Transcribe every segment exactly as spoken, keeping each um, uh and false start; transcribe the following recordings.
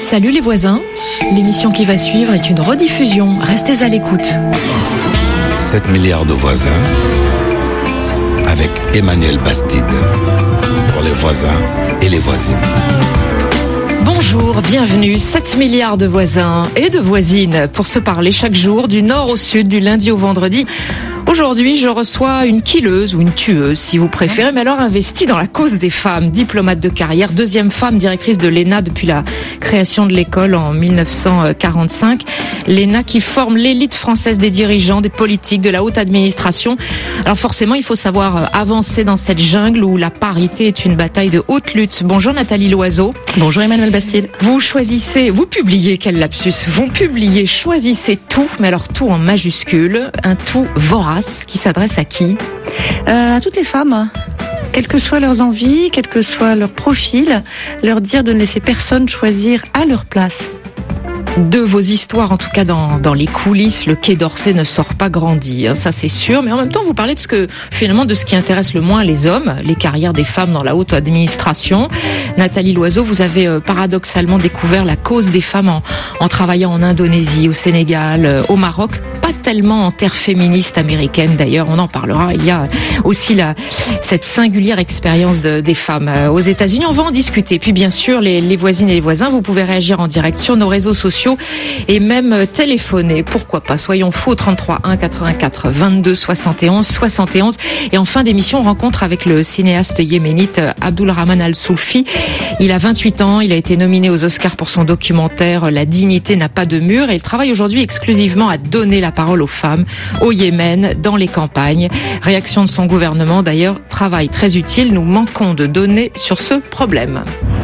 Salut les voisins, l'émission qui va suivre est une rediffusion, restez à l'écoute. sept milliards de voisins avec Emmanuel Bastide pour les voisins et les voisines. Bonjour, bienvenue, sept milliards de voisins et de voisines pour se parler chaque jour du nord au sud, du lundi au vendredi. Aujourd'hui, je reçois une killeuse ou une tueuse, si vous préférez, mais alors investie dans la cause des femmes, diplomate de carrière, deuxième femme directrice de l'E N A depuis la création de l'école en mille neuf cent quarante-cinq. L'E N A qui forme l'élite française des dirigeants, des politiques, de la haute administration. Alors forcément, il faut savoir avancer dans cette jungle où la parité est une bataille de haute lutte. Bonjour Nathalie Loiseau. Bonjour Emmanuel Bastide. Vous choisissez, vous publiez, quel lapsus, vous publiez, choisissez tout, mais alors tout en majuscule, un tout vorace. Qui s'adresse à qui ? euh, À toutes les femmes, quelles que soient leurs envies, quel que soit leur profil, leur dire de ne laisser personne choisir à leur place. De vos histoires, en tout cas dans, dans les coulisses, le Quai d'Orsay ne sort pas grandi, hein, ça c'est sûr. Mais en même temps, vous parlez de ce que finalement de ce qui intéresse le moins les hommes, les carrières des femmes dans la haute administration. Nathalie Loiseau, vous avez euh, paradoxalement découvert la cause des femmes en, en travaillant en Indonésie, au Sénégal, euh, au Maroc. Pas tellement en terre féministe américaine d'ailleurs, on en parlera. Il y a aussi la, cette singulière expérience de, des femmes euh, aux États-Unis. On va en discuter. Puis bien sûr, les, les voisines et les voisins, vous pouvez réagir en direct sur nos réseaux sociaux et même téléphoner. Pourquoi pas ? Soyons fous au trente-trois un quatre-vingt-quatre vingt-deux soixante et onze soixante et onze. Et en fin d'émission, rencontre avec le cinéaste yéménite Abdulrahman Al-Soulfi. Il a vingt-huit ans, il a été nominé aux Oscars pour son documentaire La dignité n'a pas de mur et il travaille aujourd'hui exclusivement à donner la parole aux femmes, au Yémen, dans les campagnes. Réaction de son gouvernement d'ailleurs, travail très utile, nous manquons de données sur ce problème.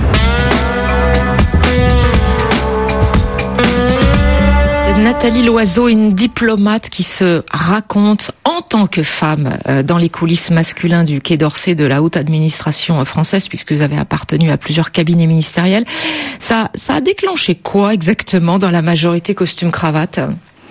Nathalie Loiseau, une diplomate qui se raconte en tant que femme dans les coulisses masculins du Quai d'Orsay de la haute administration française, puisque vous avez appartenu à plusieurs cabinets ministériels. Ça, ça a déclenché quoi exactement dans la majorité costume-cravate ?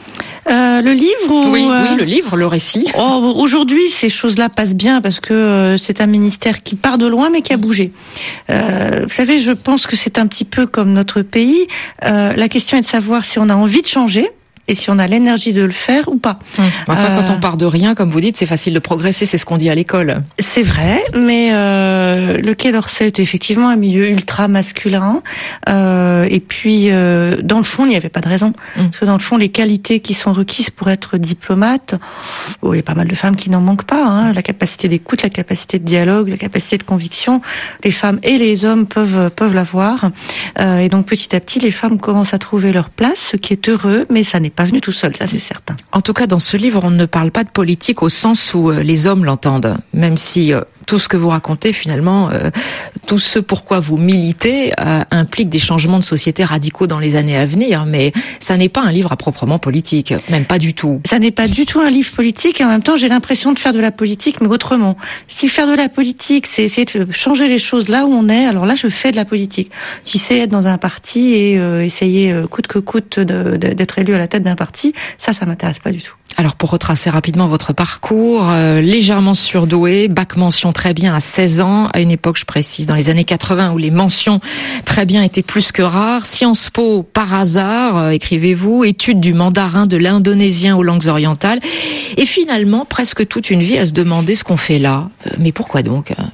Euh, le livre ou oui, euh... oui, le livre, le récit. Oh, aujourd'hui, ces choses-là passent bien parce que euh, c'est un ministère qui part de loin mais qui a bougé. Euh, vous savez, je pense que c'est un petit peu comme notre pays. Euh, la question est de savoir si on a envie de changer et si on a l'énergie de le faire ou pas. Hum. Enfin, euh... quand on part de rien, comme vous dites, c'est facile de progresser, c'est ce qu'on dit à l'école. C'est vrai, mais euh, le Quai d'Orsay est effectivement un milieu ultra masculin. Euh, et puis, euh, dans le fond, il n'y avait pas de raison. Hum. Parce que dans le fond, les qualités qui sont requises pour être diplomate, oh, il y a pas mal de femmes qui n'en manquent pas. Hein. La capacité d'écoute, la capacité de dialogue, la capacité de conviction, les femmes et les hommes peuvent peuvent l'avoir. Euh, et donc, petit à petit, les femmes commencent à trouver leur place, ce qui est heureux, mais ça n'est pas pas venu tout seul, ça c'est certain. En tout cas, dans ce livre, on ne parle pas de politique au sens où euh, les hommes l'entendent, même si euh, tout ce que vous racontez, finalement, euh, tout ce pourquoi vous militez euh, implique des changements de société radicaux dans les années à venir, mais ça n'est pas un livre à proprement politique, même pas du tout. Ça n'est pas du tout un livre politique, et en même temps, j'ai l'impression de faire de la politique, mais autrement. Si faire de la politique, c'est essayer de changer les choses là où on est, alors là, je fais de la politique. Si c'est être dans un parti et euh, essayer, euh, coûte que coûte, de, de, d'être élu à la tête d'un parti, ça, ça m'intéresse pas du tout. Alors, pour retracer rapidement votre parcours, euh, légèrement surdoué, bac mention très bien à seize ans, à une époque, je précise, dans les années quatre-vingts, où les mentions très bien étaient plus que rares. Sciences Po, par hasard, euh, écrivez-vous, études du mandarin, de l'indonésien aux langues orientales, et finalement, presque toute une vie à se demander ce qu'on fait là. Euh, mais pourquoi donc ? euh,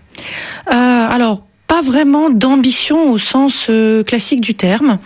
Alors, pas vraiment d'ambition au sens euh, classique du terme,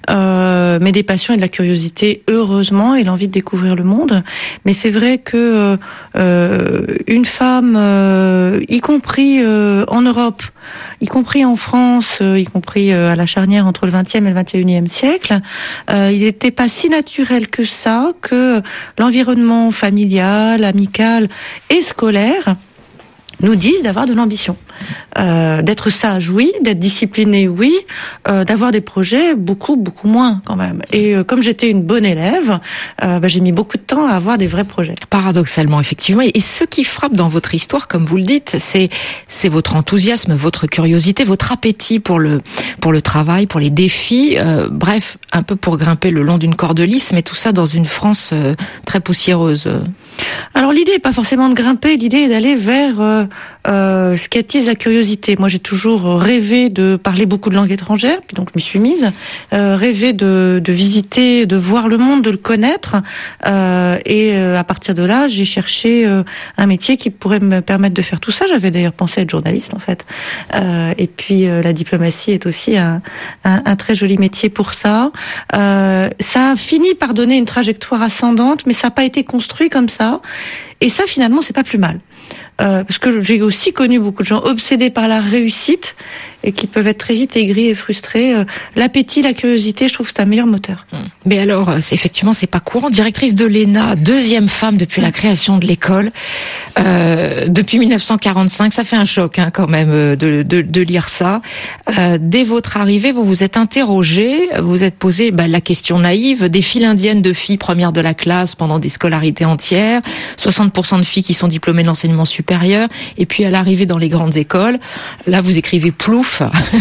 euh, mais des passions et de la curiosité, heureusement, et l'envie de découvrir le monde. Mais c'est vrai que euh, une femme, euh, y compris euh, en Europe, y compris en France, euh, y compris euh, à la charnière entre le vingtième et le vingt et unième siècle, euh, il n'était pas si naturel que ça que l'environnement familial, amical et scolaire nous disent d'avoir de l'ambition. Euh, d'être sage, oui, d'être discipliné, oui, euh, d'avoir des projets, beaucoup, beaucoup moins quand même. Et euh, comme j'étais une bonne élève, euh, bah, j'ai mis beaucoup de temps à avoir des vrais projets. Paradoxalement, effectivement. Et ce qui frappe dans votre histoire, comme vous le dites, c'est c'est votre enthousiasme, votre curiosité, votre appétit pour le pour le travail, pour les défis. Euh, bref, un peu pour grimper le long d'une corde lisse, mais tout ça dans une France euh, très poussiéreuse. Alors l'idée n'est pas forcément de grimper, l'idée est d'aller vers euh, euh, ce qu'attise attise la curiosité. Moi, j'ai toujours rêvé de parler beaucoup de langues étrangères, puis donc je m'y suis mise. Euh, rêvé de, de visiter, de voir le monde, de le connaître. Euh, et euh, à partir de là, j'ai cherché euh, un métier qui pourrait me permettre de faire tout ça. J'avais d'ailleurs pensé être journaliste, en fait. Euh, et puis, euh, la diplomatie est aussi un, un, un très joli métier pour ça. Euh, ça a fini par donner une trajectoire ascendante, mais ça n'a pas été construit comme ça. Et ça, finalement, c'est pas plus mal. Euh, parce que j'ai aussi connu beaucoup de gens obsédés par la réussite et qui peuvent être très vite aigris et frustrés. Euh, l'appétit, la curiosité, je trouve que c'est un meilleur moteur. Mais alors, c'est, effectivement, c'est pas courant. Directrice de l'E N A, deuxième femme depuis la création de l'école, euh, depuis mille neuf cent quarante-cinq. Ça fait un choc, hein, quand même, de, de, de lire ça. Euh, dès votre arrivée, vous vous êtes interrogée, vous vous êtes posé bah, la question naïve des files indiennes de filles premières de la classe pendant des scolarités entières, soixante pour cent de filles qui sont diplômées de l'enseignement supérieur, et puis à l'arrivée dans les grandes écoles, là vous écrivez plouf,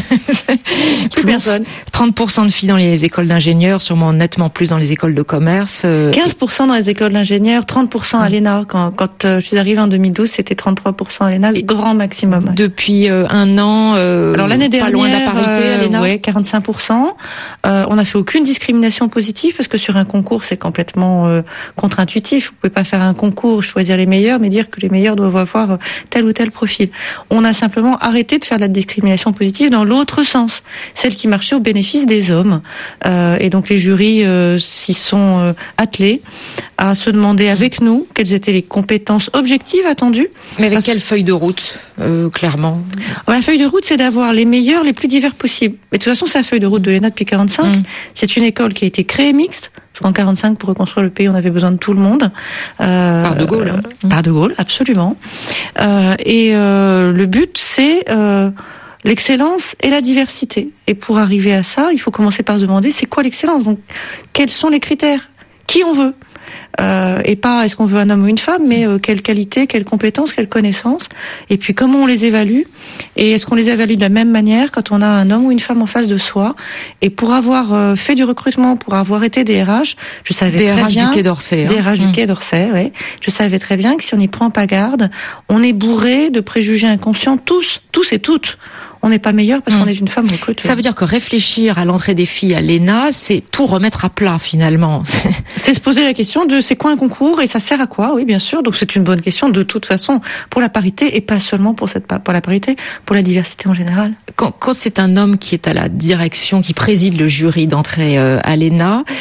plus personne. trente pour cent de filles dans les écoles d'ingénieurs, sûrement nettement plus dans les écoles de commerce. quinze pour cent dans les écoles d'ingénieurs, trente pour cent à l'E N A. Quand, quand euh, je suis arrivée en deux mille douze, c'était trente-trois pour cent à l'E N A, le grand maximum. Depuis euh, un an, euh, alors l'année dernière, pas loin de la parité à l'E N A. Euh, ouais, quarante-cinq pour cent. Euh, on n'a fait aucune discrimination positive parce que sur un concours, c'est complètement euh, contre-intuitif. Vous pouvez pas faire un concours, choisir les meilleurs, mais dire que les meilleurs doivent avoir tel ou tel profil. On a simplement arrêté de faire de la discrimination positive dans l'autre sens, celle qui marchait au bénéfice des hommes. Euh, et donc les jurys euh, s'y sont euh, attelés à se demander avec nous quelles étaient les compétences objectives attendues. Mais avec Parce... quelle feuille de route, euh, clairement? La feuille de route, c'est d'avoir les meilleurs, les plus divers possibles. Mais de toute façon, c'est la feuille de route de l'E N A depuis quarante-cinq. Mmh. C'est une école qui a été créée mixte. En quarante-cinq, pour reconstruire le pays, on avait besoin de tout le monde. Euh, par De Gaulle. Hein. Euh, par De Gaulle, absolument. Euh, et euh, le but, c'est euh, l'excellence et la diversité. Et pour arriver à ça, il faut commencer par se demander, c'est quoi l'excellence? Donc, quels sont les critères? Qui on veut? Euh, et pas est-ce qu'on veut un homme ou une femme, mais euh, quelle qualité, quelles compétences, quelles connaissances, et puis comment on les évalue, et est-ce qu'on les évalue de la même manière quand on a un homme ou une femme en face de soi. Et pour avoir euh, fait du recrutement, pour avoir été des R H, je savais des très R H bien du Quai d'Orsay, des hein. R H du mmh. Quai d'Orsay, oui. Je savais très bien que si on n'y prend pas garde, on est bourré de préjugés inconscients, tous, tous et toutes. On n'est pas meilleur parce mmh. qu'on est une femme recrutée. Ça veut dire que réfléchir à l'entrée des filles à l'E N A, c'est tout remettre à plat finalement. C'est se poser la question de c'est quoi un concours et ça sert à quoi? Oui, bien sûr. Donc c'est une bonne question de toute façon pour la parité et pas seulement pour cette pour la parité, pour la diversité en général. Quand, quand c'est un homme qui est à la direction, qui préside le jury d'entrée euh, à l'E N A,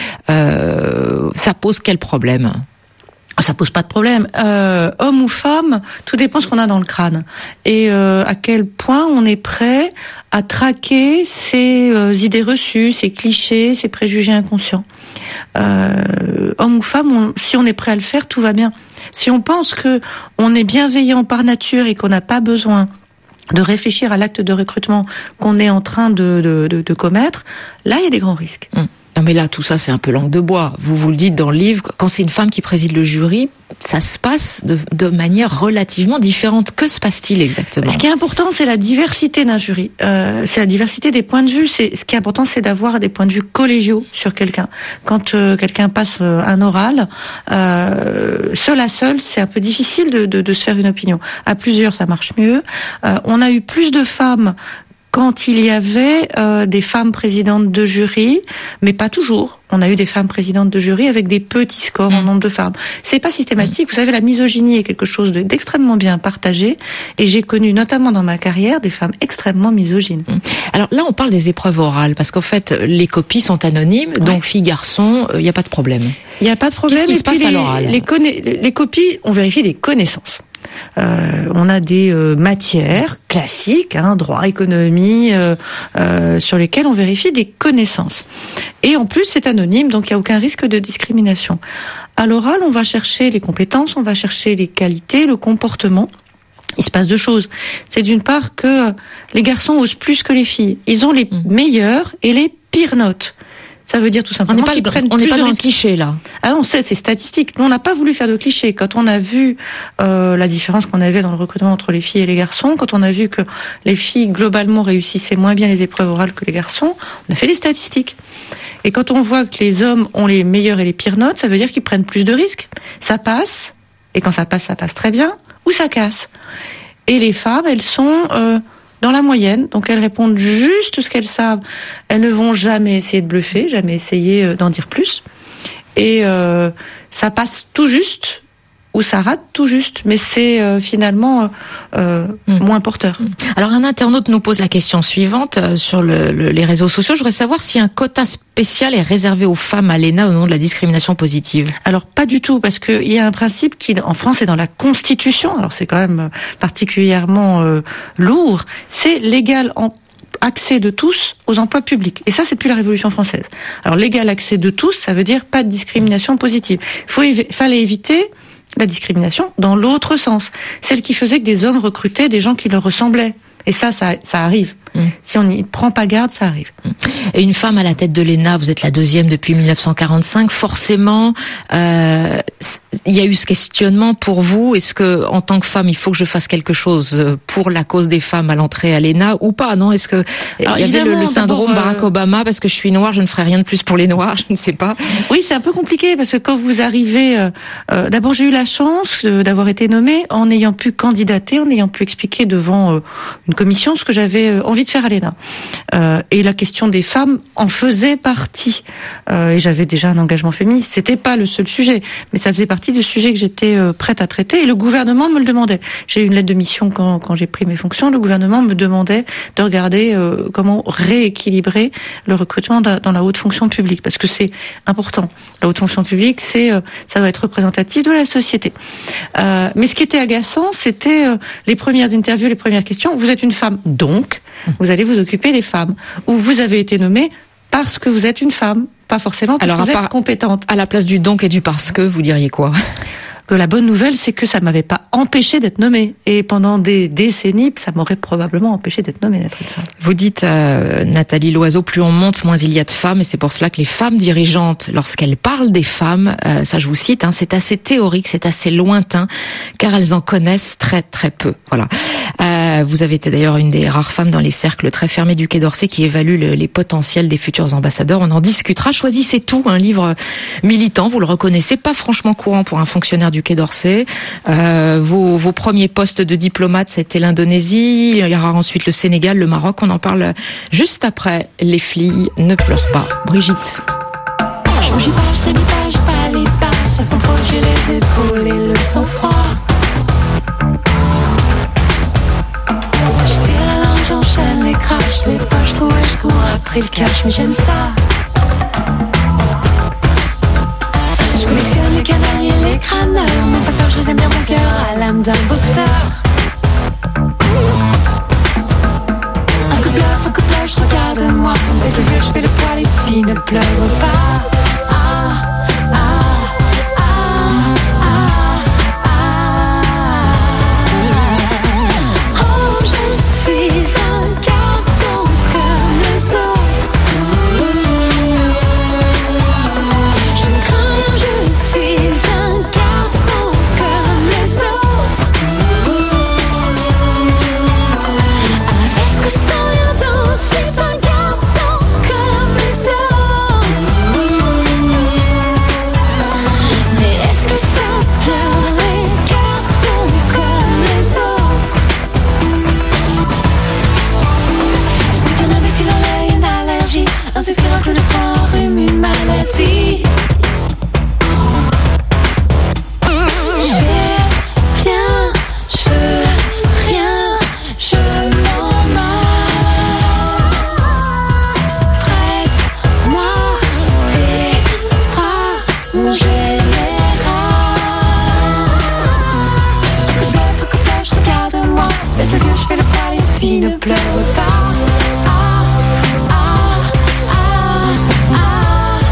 euh, ça pose quel problème? Ça pose pas de problème. Euh, homme ou femme, tout dépend ce qu'on a dans le crâne et euh, à quel point on est prêt à traquer ces euh, idées reçues, ces clichés, ces préjugés inconscients. Euh, homme ou femme, on, si on est prêt à le faire, tout va bien. Si on pense que on est bienveillant par nature et qu'on n'a pas besoin de réfléchir à l'acte de recrutement qu'on est en train de, de, de, de commettre, là il y a des grands risques. Mmh. Non mais là, tout ça, c'est un peu langue de bois. Vous vous le dites dans le livre, quand c'est une femme qui préside le jury, ça se passe de, de manière relativement différente. Que se passe-t-il exactement? Ce qui est important, c'est la diversité d'un jury. Euh, c'est la diversité des points de vue. C'est, ce qui est important, c'est d'avoir des points de vue collégiaux sur quelqu'un. Quand euh, quelqu'un passe euh, un oral, euh, seul à seul, c'est un peu difficile de, de, de se faire une opinion. À plusieurs, ça marche mieux. Euh, on a eu plus de femmes quand il y avait euh, des femmes présidentes de jury, mais pas toujours. On a eu des femmes présidentes de jury avec des petits scores mmh. en nombre de femmes. C'est pas systématique. Mmh. Vous savez, la misogynie est quelque chose de, d'extrêmement bien partagé. Et j'ai connu, notamment dans ma carrière, des femmes extrêmement misogynes. Mmh. Alors là, on parle des épreuves orales, parce qu'en fait, les copies sont anonymes, ouais. donc filles, garçons, il euh, n'y a pas de problème. Il n'y a pas de problème. Qu'est-ce qui se passe les, à l'oral? les, conna- les copies, on vérifie des connaissances. Euh, on a des euh, matières classiques, hein, droit, économie, euh, euh, sur lesquelles on vérifie des connaissances. Et en plus, c'est anonyme, donc il n'y a aucun risque de discrimination. À l'oral, on va chercher les compétences, on va chercher les qualités, le comportement. Il se passe deux choses. C'est d'une part que les garçons osent plus que les filles. Ils ont les mmh. meilleures et les pires notes. Ça veut dire tout simplement qu'ils prennent on plus n'est pas de dans risques. un cliché là. Ah non, c'est, c'est statistique. Nous, on n'a pas voulu faire de cliché. Quand on a vu euh, la différence qu'on avait dans le recrutement entre les filles et les garçons, quand on a vu que les filles globalement réussissaient moins bien les épreuves orales que les garçons, on a fait des statistiques. Et quand on voit que les hommes ont les meilleures et les pires notes, ça veut dire qu'ils prennent plus de risques. Ça passe, et quand ça passe, ça passe très bien, ou ça casse. Et les femmes, elles sont euh, dans la moyenne, donc elles répondent juste ce qu'elles savent. Elles ne vont jamais essayer de bluffer, jamais essayer euh, d'en dire plus. Et euh, ça passe tout juste, ou ça rate tout juste, mais c'est euh, finalement euh, mmh. moins porteur. Alors un internaute nous pose la question suivante euh, sur le, le, les réseaux sociaux. Je voudrais savoir si un quota spécial est réservé aux femmes à l'E N A au nom de la discrimination positive. Alors pas du tout, parce qu'il y a un principe qui en France est dans la Constitution, alors c'est quand même particulièrement euh, lourd, c'est l'égal en accès de tous aux emplois publics. Et ça, c'est depuis la Révolution française. Alors l'égal accès de tous, ça veut dire pas de discrimination positive. Il faut évi- fallait éviter la discrimination dans l'autre sens, celle qui faisait que des hommes recrutaient des gens qui leur ressemblaient. Et ça, ça, ça arrive. Mmh. Si on n'y prend pas garde, ça arrive. Et une femme à la tête de l'E N A, vous êtes la deuxième depuis mille neuf cent quarante-cinq, forcément, euh, il y a eu ce questionnement pour vous. Est-ce que, en tant que femme, il faut que je fasse quelque chose pour la cause des femmes à l'entrée à l'E N A ou pas? Non, est-ce que alors, il y avait le, le syndrome Barack euh... Obama, parce que je suis noire, je ne ferai rien de plus pour les noirs, je ne sais pas. Oui, c'est un peu compliqué parce que quand vous arrivez, euh, euh, d'abord j'ai eu la chance euh, d'avoir été nommée en ayant pu candidater, en ayant pu expliquer devant euh, une commission ce que j'avais euh, envie de faire à l'E N A. Euh, et la question des femmes en faisait partie. Euh, et j'avais déjà un engagement féministe. C'était pas le seul sujet, mais ça faisait partie du sujet que j'étais euh, prête à traiter. Et le gouvernement me le demandait. J'ai eu une lettre de mission quand, quand j'ai pris mes fonctions. Le gouvernement me demandait de regarder euh, comment rééquilibrer le recrutement dans la haute fonction publique, parce que c'est important. La haute fonction publique, c'est euh, ça doit être représentatif de la société. Euh, mais ce qui était agaçant, c'était euh, les premières interviews, les premières questions. Vous êtes une femme, donc vous allez vous occuper des femmes. Ou vous avez été nommée parce que vous êtes une femme, pas forcément parce Alors, que vous part, êtes compétente. À la place du donc et du parce que, vous diriez quoi? Que la bonne nouvelle, c'est que ça m'avait pas empêché d'être nommée. Et pendant des décennies, ça m'aurait probablement empêché d'être nommée, d'être une femme. Vous dites, euh, Nathalie Loiseau, plus on monte, moins il y a de femmes. Et c'est pour cela que les femmes dirigeantes, lorsqu'elles parlent des femmes, euh, ça je vous cite, hein, c'est assez théorique, c'est assez lointain, car elles en connaissent très très peu. Voilà. Euh, vous avez été d'ailleurs une des rares femmes dans les cercles très fermés du Quai d'Orsay qui évaluent le, les potentiels des futurs ambassadeurs. On en discutera. Choisissez tout, un livre militant, vous le reconnaissez, pas franchement courant pour un fonctionnaire du Quai d'Orsay. Euh, vos, vos premiers postes de diplomate, ça a été l'Indonésie. Il y aura ensuite le Sénégal, le Maroc. On en parle juste après. Les filles ne pleurent pas. Brigitte. Je rougis pas, je trémis pas, je pâlis pas. Ça fait trop, j'ai les épaules et le sang-froid. Je tire la langue, j'enchaîne les crashs, les poches trouées, je cours après le cash, mais j'aime ça. Je collectionne les canailles et les crâneurs. Même pas peur, je les aime bien mon cœur à l'âme d'un boxeur. Un coup de bluff, un coup de bluff, je regarde-moi. Baisse les yeux, je fais le poids, les filles ne pleurent pas. Ah, ah, ah, ah, ah. Oh, je suis un garçon comme les autres. Je ne crains rien, je suis un garçon comme les autres. Avec ou sans rien d'autre, je suis un garçon comme les autres. Mais est-ce que ça pleure les garçons comme les autres? Ce n'est qu'un imbécile en l'œil, une allergie. Un suffire, un coup de froid, un rhume, une maladie. Je vais bien, je veux rien, je m'en bats. Prête-moi tes bras, mon général. Je vais, faut que je regarde-moi. Baisse les yeux, je fais le pas, les filles ne pleurent pas. Ah, ah, ah, ah,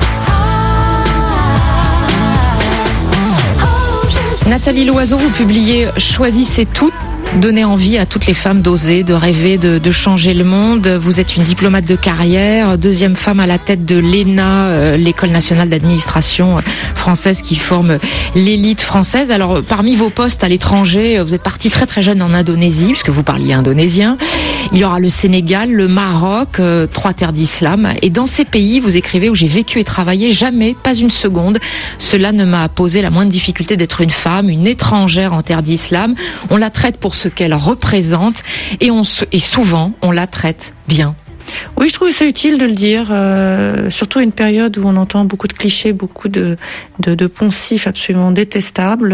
ah. Oh, je suis Nathalie Loiseau, vous publiez Choisissez tout. Donner envie à toutes les femmes d'oser, de rêver, de, de changer le monde. Vous êtes une diplomate de carrière, deuxième femme à la tête de l'E N A, euh, l'école nationale d'administration française qui forme l'élite française. Alors, parmi vos postes à l'étranger, vous êtes partie très très jeune en Indonésie, puisque vous parliez indonésien. Il y aura le Sénégal, le Maroc, euh, trois terres d'islam. Et dans ces pays, vous écrivez, où j'ai vécu et travaillé, jamais, pas une seconde, cela ne m'a posé la moindre difficulté d'être une femme, une étrangère en terre d'islam. On la traite pour ce qu'elle représente et, on, et souvent on la traite bien. Oui, je trouvais ça utile de le dire, euh, surtout à une période où on entend beaucoup de clichés, beaucoup de, de, de poncifs absolument détestables.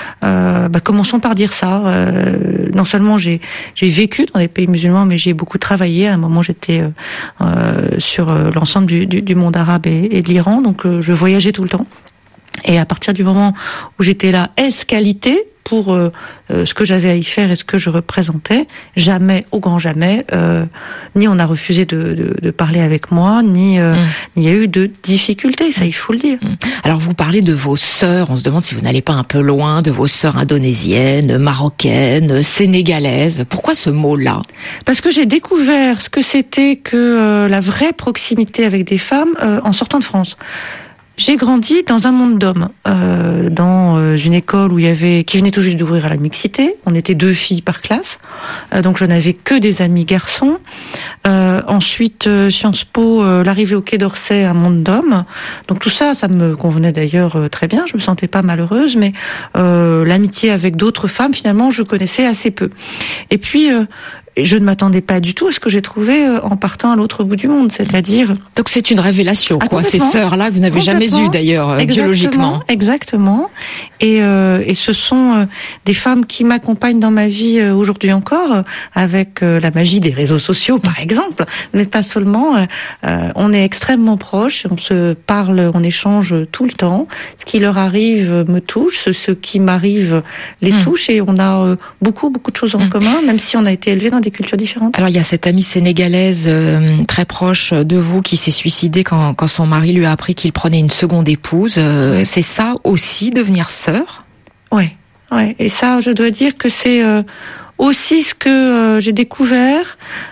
Euh, bah, commençons par dire ça. Euh, non seulement j'ai, j'ai vécu dans des pays musulmans, mais j'ai beaucoup travaillé. À un moment, j'étais euh, sur l'ensemble du, du, du monde arabe et, et de l'Iran, donc euh, je voyageais tout le temps. Et à partir du moment où j'étais là, est-ce qualité pour euh, euh, ce que j'avais à y faire et ce que je représentais, jamais, au grand jamais, euh, ni on a refusé de, de, de parler avec moi, ni euh, mmh. il y a eu de difficultés, ça il faut le dire. Mmh. Alors vous parlez de vos sœurs, on se demande si vous n'allez pas un peu loin, de vos sœurs indonésiennes, marocaines, sénégalaises. Pourquoi ce mot-là ? Parce que j'ai découvert ce que c'était que euh, la vraie proximité avec des femmes euh, en sortant de France. J'ai grandi dans un monde d'hommes, euh, dans euh, une école où il y avait, qui venait tout juste d'ouvrir à la mixité. On était deux filles par classe, euh, donc je n'avais que des amis garçons. Euh, ensuite, euh, Sciences Po, euh, l'arrivée au Quai d'Orsay, un monde d'hommes. Donc tout ça, ça me convenait d'ailleurs euh, très bien. Je me sentais pas malheureuse, mais euh, l'amitié avec d'autres femmes, finalement, je connaissais assez peu. Et puis euh, je ne m'attendais pas du tout à ce que j'ai trouvé en partant à l'autre bout du monde, c'est-à-dire... Donc c'est une révélation, ah, quoi, ces sœurs-là que vous n'avez jamais eues d'ailleurs, exactement, biologiquement. Exactement, et, euh, et ce sont euh, des femmes qui m'accompagnent dans ma vie euh, aujourd'hui encore, euh, avec euh, la magie des réseaux sociaux par exemple, mais pas seulement, euh, on est extrêmement proches, on se parle, on échange tout le temps, ce qui leur arrive me touche, ce qui m'arrive les mmh. touche, et on a euh, beaucoup, beaucoup de choses en mmh. commun, même si on a été élevés dans des cultures différentes. Alors il y a cette amie sénégalaise euh, très proche de vous qui s'est suicidée quand, quand son mari lui a appris qu'il prenait une seconde épouse. Euh, oui. C'est ça aussi, devenir sœur ? Ouais, ouais. Et ça, je dois dire que c'est euh, aussi ce que euh, j'ai découvert.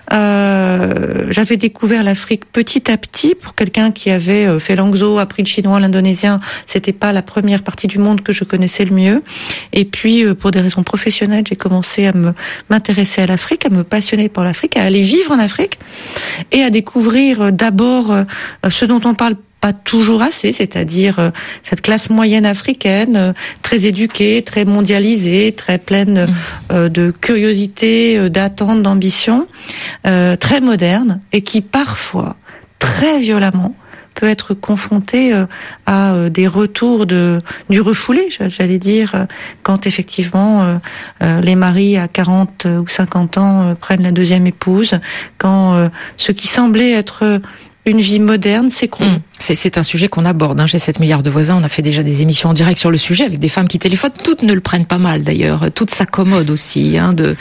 Euh, j'avais découvert l'Afrique petit à petit. Pour quelqu'un qui avait euh, fait l'angzo, appris le chinois, l'indonésien, c'était pas la première partie du monde que je connaissais le mieux. Et puis, euh, pour des raisons professionnelles, j'ai commencé à me m'intéresser à l'Afrique, à me passionner pour l'Afrique, à aller vivre en Afrique et à découvrir euh, d'abord euh, ce dont on parle pas toujours assez, c'est-à-dire euh, cette classe moyenne africaine, euh, très éduquée, très mondialisée, très pleine euh, de curiosité, euh, d'attente, d'ambition, euh, très moderne, et qui parfois, très violemment, peut être confrontée euh, à euh, des retours de du refoulé, j'allais dire, euh, quand effectivement euh, euh, les maris à quarante ou cinquante ans euh, prennent la deuxième épouse, quand euh, ce qui semblait être euh, une vie moderne s'écroule. Mmh. C'est, c'est un sujet qu'on aborde hein, chez sept milliards de voisins. On a fait déjà des émissions en direct sur le sujet avec des femmes qui téléphonent. Toutes ne le prennent pas mal d'ailleurs. Toutes s'accommodent aussi hein, de,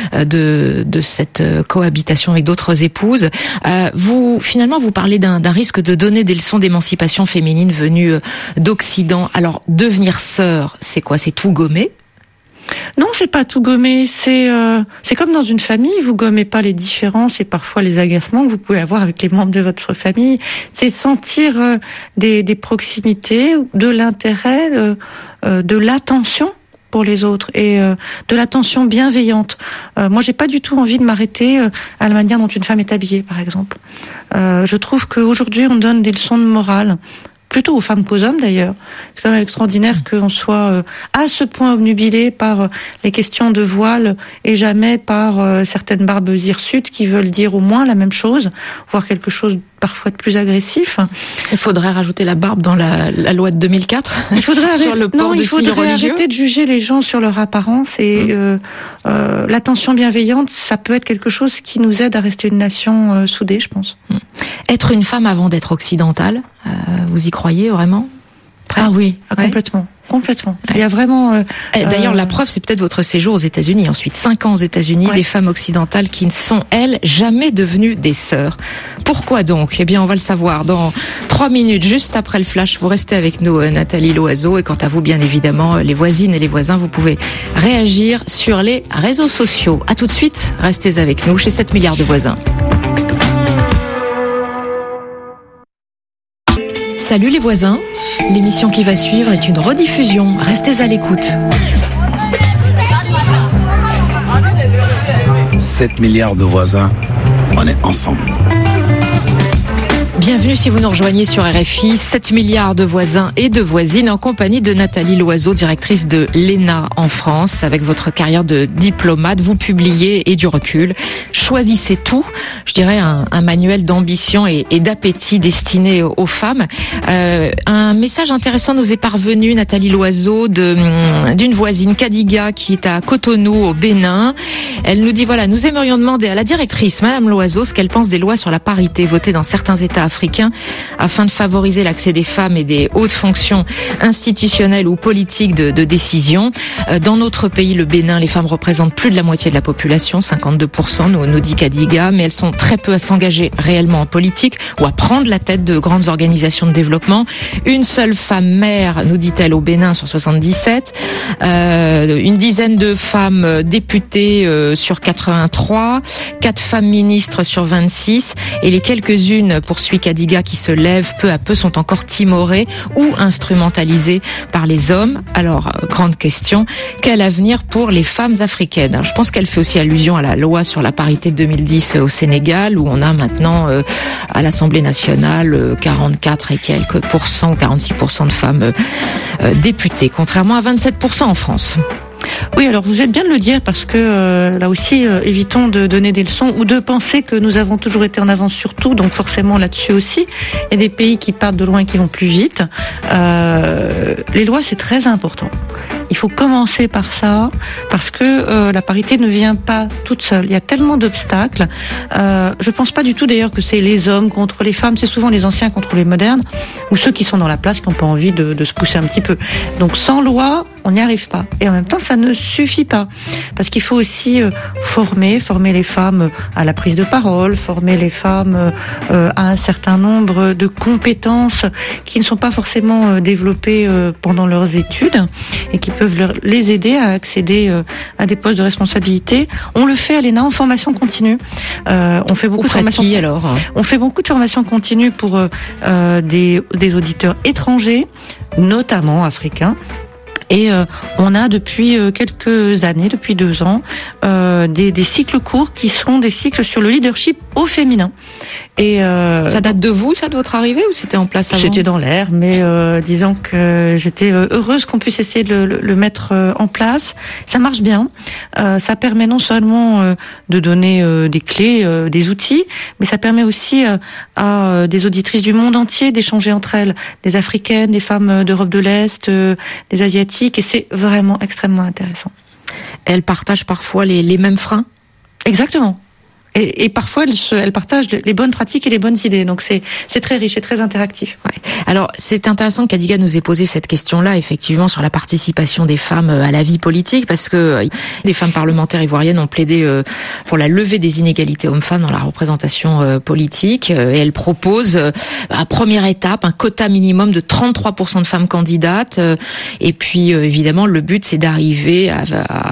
de de cette cohabitation avec d'autres épouses. Euh, vous finalement vous parlez d'un, d'un risque de donner des leçons d'émancipation féminine venues d'Occident. Alors devenir sœur, c'est quoi ? C'est tout gommer ? Non, c'est pas tout gommer, c'est euh, c'est comme dans une famille, vous gommez pas les différences et parfois les agacements que vous pouvez avoir avec les membres de votre famille. C'est sentir euh, des, des proximités, de l'intérêt, euh, euh, de l'attention pour les autres et euh, de l'attention bienveillante. Euh, moi, j'ai pas du tout envie de m'arrêter euh, à la manière dont une femme est habillée, par exemple. Euh, je trouve qu'aujourd'hui, on donne des leçons de morale, plutôt aux femmes qu'aux hommes d'ailleurs. C'est quand même extraordinaire qu'on soit euh, à ce point obnubilé par euh, les questions de voile et jamais par euh, certaines barbes hirsutes qui veulent dire au moins la même chose, voire quelque chose parfois de plus agressif. Il faudrait rajouter la barbe dans la, la loi de deux mille quatre. Il faudrait arrêter, sur le port non, de il faudrait arrêter de juger les gens sur leur apparence et mmh. euh, euh, l'attention bienveillante, ça peut être quelque chose qui nous aide à rester une nation euh, soudée, je pense. Mmh. Être une femme avant d'être occidentale, euh, vous y croyez vraiment ? Presque. Ah oui, ouais. complètement. Complètement. Ouais. Il y a vraiment. Euh, D'ailleurs, euh... la preuve, c'est peut-être votre séjour aux États-Unis. Ensuite, cinq ans aux États-Unis, ouais. des femmes occidentales qui ne sont elles jamais devenues des sœurs. Pourquoi donc ? Eh bien, on va le savoir dans trois minutes, juste après le flash. Vous restez avec nous, Nathalie Loiseau. Et quant à vous, bien évidemment, les voisines et les voisins, vous pouvez réagir sur les réseaux sociaux. À tout de suite. Restez avec nous chez sept milliards de voisins. Salut les voisins, l'émission qui va suivre est une rediffusion, restez à l'écoute. sept milliards de voisins, on est ensemble. Bienvenue si vous nous rejoignez sur R F I, sept milliards de voisins et de voisines en compagnie de Nathalie Loiseau, directrice de l'E N A en France. Avec votre carrière de diplomate, vous publiez et du recul. Choisissez tout, je dirais un, un manuel d'ambition et, et d'appétit destiné aux, aux femmes. Euh, un message intéressant nous est parvenu, Nathalie Loiseau, de, d'une voisine, Kadiga, qui est à Cotonou au Bénin. Elle nous dit, voilà, nous aimerions demander à la directrice, Madame Loiseau, ce qu'elle pense des lois sur la parité votées dans certains États africains afin de favoriser l'accès des femmes et des hautes fonctions institutionnelles ou politiques de, de décision. Dans notre pays, le Bénin, les femmes représentent plus de la moitié de la population, cinquante-deux pour cent, nous, nous dit Kadiga, mais elles sont très peu à s'engager réellement en politique ou à prendre la tête de grandes organisations de développement. Une seule femme maire, nous dit-elle, au Bénin sur soixante-dix-sept. Euh, une dizaine de femmes députées euh, sur quatre-vingt-trois. Quatre femmes ministres sur vingt-six. Et les quelques-unes, poursuit Kadiga, qui se lèvent peu à peu, sont encore timorées ou instrumentalisées par les hommes. Alors, grande question, quel avenir pour les femmes africaines? Je pense qu'elle fait aussi allusion à la loi sur la parité de deux mille dix au Sénégal, où on a maintenant euh, à l'Assemblée nationale euh, quarante-quatre et quelques pourcents, quarante-six pour cent de femmes euh, députées, contrairement à vingt-sept pour cent en France. Oui, alors vous êtes bien de le dire parce que euh, là aussi, euh, évitons de donner des leçons ou de penser que nous avons toujours été en avance sur tout, donc forcément là-dessus aussi. Il y a des pays qui partent de loin et qui vont plus vite. Euh, les lois, c'est très important. Il faut commencer par ça parce que euh, la parité ne vient pas toute seule. Il y a tellement d'obstacles. Euh, je pense pas du tout d'ailleurs que c'est les hommes contre les femmes. C'est souvent les anciens contre les modernes ou ceux qui sont dans la place qui n'ont pas envie de, de se pousser un petit peu. Donc sans loi, on n'y arrive pas. Et en même temps, ça ne suffit pas parce qu'il faut aussi euh, former, former les femmes à la prise de parole, former les femmes euh, à un certain nombre de compétences qui ne sont pas forcément euh, développées euh, pendant leurs études et qui peuvent leur, les aider à accéder euh, à des postes de responsabilité. On le fait à l'E N A en formation continue. Euh, on fait beaucoup Auprès de formation. Qui, alors On fait beaucoup de formation continue pour euh, des, des auditeurs étrangers, notamment africains. Et euh, on a depuis euh, quelques années, depuis deux ans, euh, des, des cycles courts qui sont des cycles sur le leadership au féminin. Et euh, ça date de vous, ça, de votre arrivée, ou c'était en place avant? J'étais dans l'air, mais euh, disons que j'étais heureuse qu'on puisse essayer de le, le mettre en place. Ça marche bien. Euh, ça permet non seulement euh, de donner euh, des clés, euh, des outils, mais ça permet aussi euh, à euh, des auditrices du monde entier d'échanger entre elles, des Africaines, des femmes d'Europe de l'Est, euh, des Asiatiques, et c'est vraiment extrêmement intéressant. Elles partagent parfois les, les mêmes freins? Exactement. Et, et parfois, elles, se, elles partagent les bonnes pratiques et les bonnes idées. Donc, c'est, c'est très riche et très interactif. Ouais. Alors, c'est intéressant que Kadiga nous ait posé cette question-là, effectivement, sur la participation des femmes à la vie politique, parce que des femmes parlementaires ivoiriennes ont plaidé pour la levée des inégalités hommes-femmes dans la représentation politique. Et elles proposent, à première étape, un quota minimum de trente-trois pour cent de femmes candidates. Et puis, évidemment, le but, c'est d'arriver à,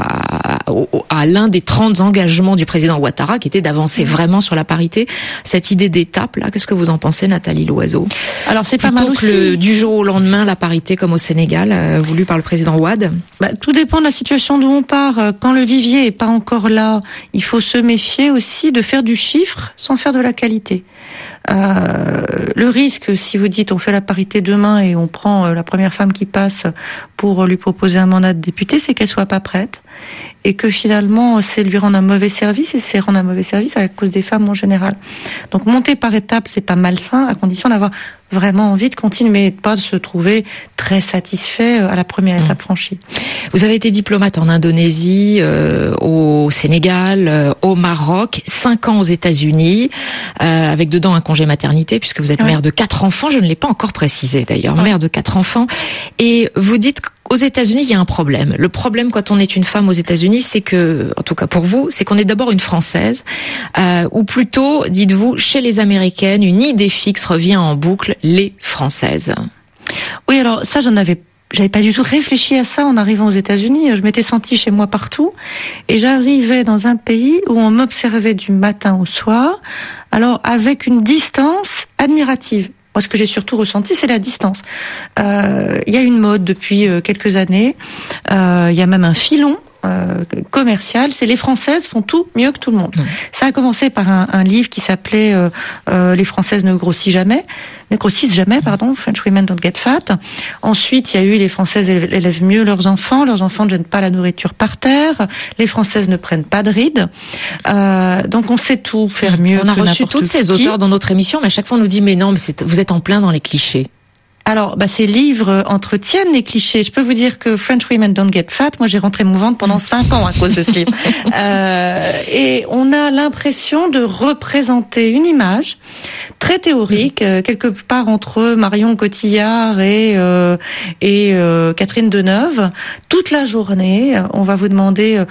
à, à, à l'un des trente engagements du président Ouattara, qui était d'avancer vraiment sur la parité. Cette idée d'étape, là, qu'est-ce que vous en pensez, Nathalie Loiseau? Alors, c'est pas mal Plutôt que aussi. Le, du jour au lendemain, la parité comme au Sénégal, euh, voulu par le président Ouad? Bah, tout dépend de la situation d'où on part. Quand le vivier est pas encore là, il faut se méfier aussi de faire du chiffre sans faire de la qualité. Euh, le risque, si vous dites on fait la parité demain et on prend la première femme qui passe pour lui proposer un mandat de député, c'est qu'elle soit pas prête et que finalement c'est lui rendre un mauvais service, et c'est rendre un mauvais service à la cause des femmes en général. Donc monter par étapes, c'est pas malsain, à condition d'avoir vraiment envie de continuer et de pas se trouver très satisfait à la première mmh. étape franchie. Vous avez été diplomate en Indonésie, euh, au Sénégal, euh, au Maroc, cinq ans aux États-Unis, euh, avec dedans un congé maternité, puisque vous êtes ouais. mère de quatre enfants. Je ne l'ai pas encore précisé d'ailleurs, ouais. mère de quatre enfants. Et vous dites qu'aux États-Unis, il y a un problème. Le problème quand on est une femme aux États-Unis, c'est que, en tout cas pour vous, c'est qu'on est d'abord une Française, euh, ou plutôt, dites-vous, chez les Américaines, une idée fixe revient en boucle, les Françaises. Oui, alors ça, j'en avais J'avais pas du tout réfléchi à ça en arrivant aux États-Unis. Je m'étais sentie chez moi partout, et j'arrivais dans un pays où on m'observait du matin au soir, alors avec une distance admirative. Moi, ce que j'ai surtout ressenti, c'est la distance. Euh, il y a une mode depuis quelques années. Euh, il y a même un filon euh, commercial, c'est les Françaises font tout mieux que tout le monde. Mmh. Ça a commencé par un, un livre qui s'appelait euh, euh, Les Françaises ne grossissent jamais, ne grossissent jamais, pardon, French Women Don't Get Fat. Ensuite, il y a eu les Françaises élèvent mieux leurs enfants, leurs enfants ne jettent pas la nourriture par terre, les Françaises ne prennent pas de rides. Euh, donc on sait tout faire mieux. On a que reçu toutes ces auteurs dans notre émission, mais à chaque fois on nous dit mais non, mais c'est, vous êtes en plein dans les clichés. Alors, bah, ces livres entretiennent les clichés. Je peux vous dire que French Women Don't Get Fat, moi j'ai rentré mon ventre pendant cinq ans à cause de ce livre. Euh, et on a l'impression de représenter une image très théorique, euh, quelque part entre Marion Cotillard et euh, et euh, Catherine Deneuve. Toute la journée, on va vous demander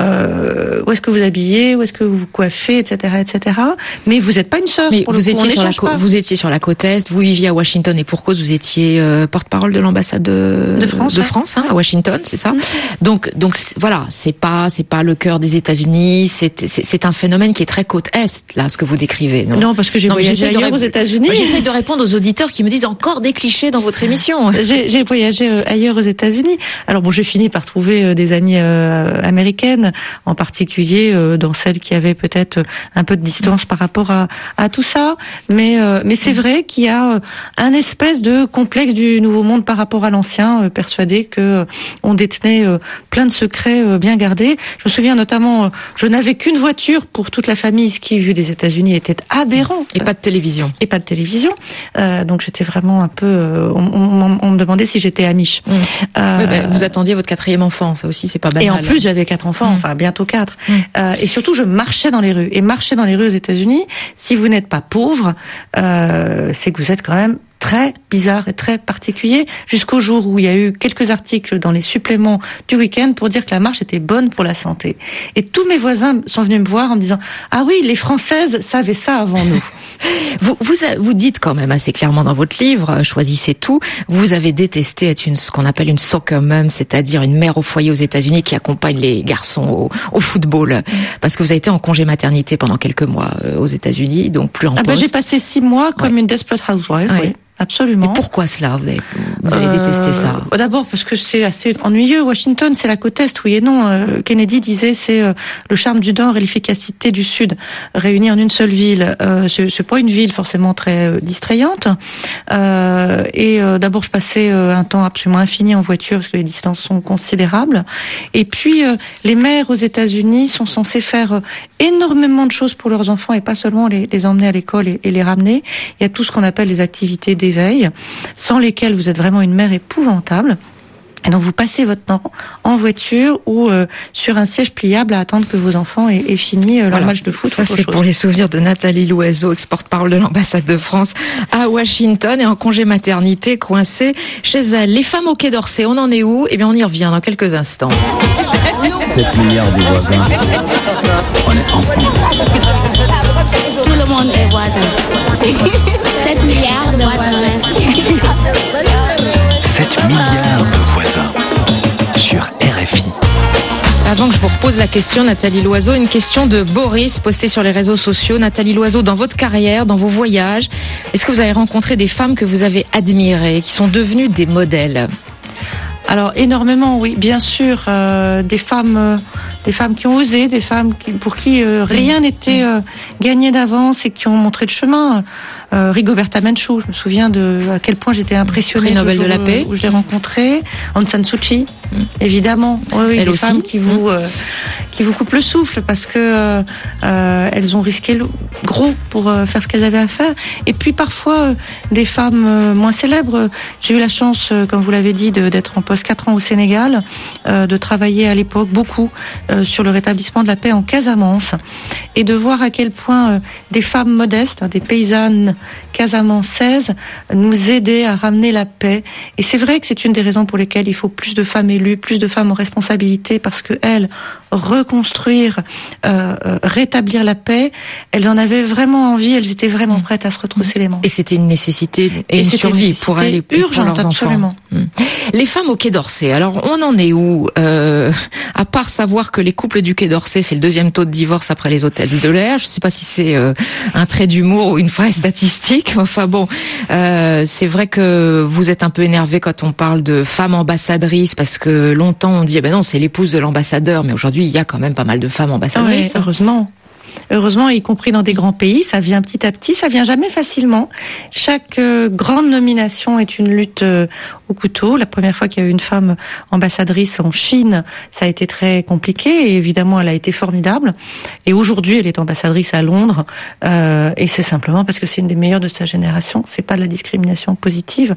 euh, où est-ce que vous habillez, où est-ce que vous vous coiffez, et cetera, et cetera. Mais vous n'êtes pas une sœur. Mais pour vous le coup, étiez on sur la n'échange co- pas. vous étiez sur la côte est, vous viviez à Washington et pour cause vous étiez Euh, porte-parole de l'ambassade de, de France, de ouais. France hein, à Washington, c'est ça. Mmh. Donc, donc c'est, voilà, c'est pas, c'est pas le cœur des États-Unis. C'est, c'est, c'est un phénomène qui est très côte est, là, ce que vous décrivez. Non, non parce que j'ai non, voyagé ailleurs ré- aux États-Unis. Moi, j'essaie de répondre aux auditeurs qui me disent encore des clichés dans votre émission. J'ai, j'ai voyagé ailleurs aux États-Unis. Alors bon, j'ai fini par trouver des amies euh, américaines, en particulier euh, dans celles qui avaient peut-être un peu de distance par rapport à, à tout ça. Mais euh, mais c'est vrai qu'il y a un espèce de complexe du nouveau monde par rapport à l'ancien, euh, persuadé que euh, on détenait euh, plein de secrets euh, bien gardés. Je me souviens notamment, euh, je n'avais qu'une voiture pour toute la famille, ce qui, vu des États-Unis, était aberrant. Et pas de télévision. Et pas de télévision. Euh, donc j'étais vraiment un peu. Euh, on, on, on me demandait si j'étais amiche. Mmh. Euh, Oui, ben, vous attendiez votre quatrième enfant, ça aussi c'est pas banal. Et en plus j'avais quatre enfants, mmh. enfin bientôt quatre. Mmh. Euh, et surtout je marchais dans les rues. Et marcher dans les rues aux États-Unis, si vous n'êtes pas pauvre, euh, c'est que vous êtes quand même très bizarre et très particulier, jusqu'au jour où il y a eu quelques articles dans les suppléments du week-end pour dire que la marche était bonne pour la santé. Et tous mes voisins sont venus me voir en me disant « Ah oui, les Françaises savaient ça avant nous ». Vous, vous, vous dites quand même assez clairement dans votre livre, Choisissez tout, vous avez détesté être une, ce qu'on appelle une soccer mom, c'est-à-dire une mère au foyer aux États-Unis qui accompagne les garçons au, au football, mmh. parce que vous avez été en congé maternité pendant quelques mois euh, aux États-Unis, donc plus en ah poste. Ben, j'ai passé six mois comme ouais. une desperate housewife, ouais. oui. Absolument. Et pourquoi cela? Vous avez, vous avez euh, détesté ça? D'abord parce que c'est assez ennuyeux. Washington, c'est la côte est, oui et non. Euh, Kennedy disait c'est euh, le charme du Nord et l'efficacité du Sud réunis en une seule ville. Euh, c'est, c'est pas une ville forcément très euh, distrayante. Euh, et euh, d'abord, je passais euh, un temps absolument infini en voiture parce que les distances sont considérables. Et puis, euh, les mères aux États-Unis sont censées faire euh, énormément de choses pour leurs enfants et pas seulement les, les emmener à l'école et, et les ramener. Il y a tout ce qu'on appelle les activités des d'éveil, sans lesquels vous êtes vraiment une mère épouvantable. Et donc vous passez votre temps en voiture ou euh, sur un siège pliable à attendre que vos enfants aient, aient fini euh, leur voilà. match de foot. Ça c'est chose. Pour les souvenirs de Nathalie Loiseau, ex-porte-parole de l'ambassade de France à Washington et en congé maternité, coincée chez elle. Les femmes au Quai d'Orsay, on en est où? Eh bien on y revient dans quelques instants. sept milliards de voisins, on est ensemble. Tout le monde est voisin. sept milliards de voisins. sept milliards de voisins sur R F I. Avant que je vous repose la question, Nathalie Loiseau, une question de Boris postée sur les réseaux sociaux. Nathalie Loiseau, dans votre carrière, dans vos voyages, est-ce que vous avez rencontré des femmes que vous avez admirées, qui sont devenues des modèles? Alors énormément, oui, bien sûr, euh, des femmes, euh, des femmes qui ont osé, des femmes qui, pour qui euh, rien n'était euh, gagné d'avance et qui ont montré le chemin. Euh, Rigoberta Menchú, je me souviens de à quel point j'étais impressionnée. Prix Nobel de la paix où je l'ai rencontrée. Aung San Suu Kyi, mmh. évidemment. Oui, oui, Elle des aussi. femmes qui vous euh, qui vous coupent le souffle parce que euh, euh, elles ont risqué le gros pour euh, faire ce qu'elles avaient à faire. Et puis parfois euh, des femmes euh, moins célèbres. J'ai eu la chance, euh, comme vous l'avez dit, de, d'être en poste quatre ans au Sénégal, euh, de travailler à l'époque beaucoup euh, sur le rétablissement de la paix en Casamance et de voir à quel point euh, des femmes modestes, hein, des paysannes casamançaises nous aidaient à ramener la paix. Et c'est vrai que c'est une des raisons pour lesquelles il faut plus de femmes élues, plus de femmes en responsabilité, parce que elles, reconstruire, euh, euh, rétablir la paix, elles en avaient vraiment envie, elles étaient vraiment prêtes à se retrousser les manches. Et c'était une nécessité et, et une survie une nécessité pour elles et pour urgente, leurs absolument. enfants. Les femmes au Quai d'Orsay, alors on en est où euh, à part savoir que les couples du Quai d'Orsay, c'est le deuxième taux de divorce après les hôtels de l'air. Je ne sais pas si c'est euh, un trait d'humour ou une vraie statistique. Enfin bon, euh, c'est vrai que vous êtes un peu énervé quand on parle de femmes ambassadrices, parce que longtemps on dit eh ben non, c'est l'épouse de l'ambassadeur, mais aujourd'hui il y a quand même pas mal de femmes ambassadrices. Oui, heureusement. Heureusement, y compris dans des grands pays, ça vient petit à petit, ça vient jamais facilement. Chaque euh, grande nomination est une lutte euh, au couteau. La première fois qu'il y a eu une femme ambassadrice en Chine, ça a été très compliqué et évidemment, elle a été formidable. Et aujourd'hui, elle est ambassadrice à Londres euh, et c'est simplement parce que c'est une des meilleures de sa génération. C'est pas de la discrimination positive.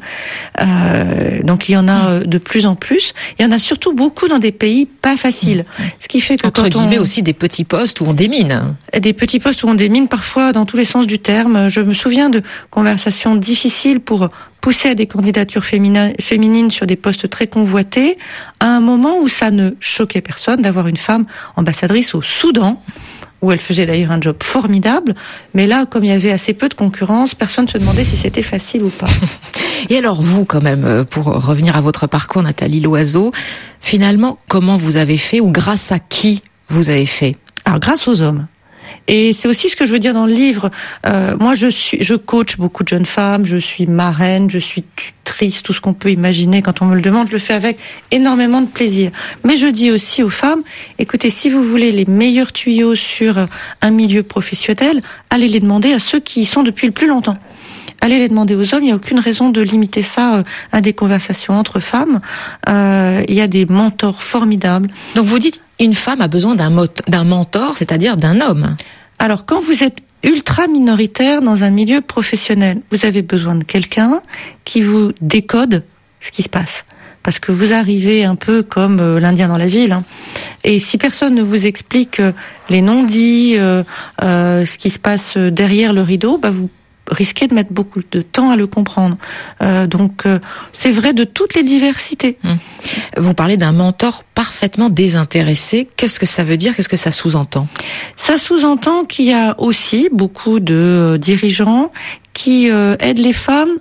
Euh, donc il y en a de plus en plus. Il y en a surtout beaucoup dans des pays pas faciles. Ce qui fait que entre quand guillemets on... aussi des petits postes où on démine. Des petits postes où on démine parfois dans tous les sens du terme. Je me souviens de conversations difficiles pour pousser à des candidatures féminin, féminines sur des postes très convoités, à un moment où ça ne choquait personne d'avoir une femme ambassadrice au Soudan, où elle faisait d'ailleurs un job formidable. Mais là, comme il y avait assez peu de concurrence, personne ne se demandait si c'était facile ou pas. Et alors vous, quand même, pour revenir à votre parcours, Nathalie Loiseau, finalement, comment vous avez fait ou grâce à qui vous avez fait? Alors, grâce aux hommes. Et c'est aussi ce que je veux dire dans le livre. Euh, moi, je suis, je coach beaucoup de jeunes femmes, je suis marraine, je suis tutrice, tout ce qu'on peut imaginer quand on me le demande, je le fais avec énormément de plaisir. Mais je dis aussi aux femmes, écoutez, si vous voulez les meilleurs tuyaux sur un milieu professionnel, allez les demander à ceux qui y sont depuis le plus longtemps. Allez les demander aux hommes, il n'y a aucune raison de limiter ça à des conversations entre femmes. Euh, il y a des mentors formidables. Donc vous dites, une femme a besoin d'un, mot- d'un mentor, c'est-à-dire d'un homme. Alors, quand vous êtes ultra minoritaire dans un milieu professionnel, vous avez besoin de quelqu'un qui vous décode ce qui se passe. Parce que vous arrivez un peu comme euh, l'Indien dans la ville. Hein. Et si personne ne vous explique euh, les non-dits, euh, euh, ce qui se passe derrière le rideau, bah vous risquez de mettre beaucoup de temps à le comprendre. Euh, donc, euh, c'est vrai de toutes les diversités. Mmh. Vous parlez d'un mentor parfaitement désintéressé. Qu'est-ce que ça veut dire? Qu'est-ce que ça sous-entend? Ça sous-entend qu'il y a aussi beaucoup de euh, dirigeants qui euh, aident les femmes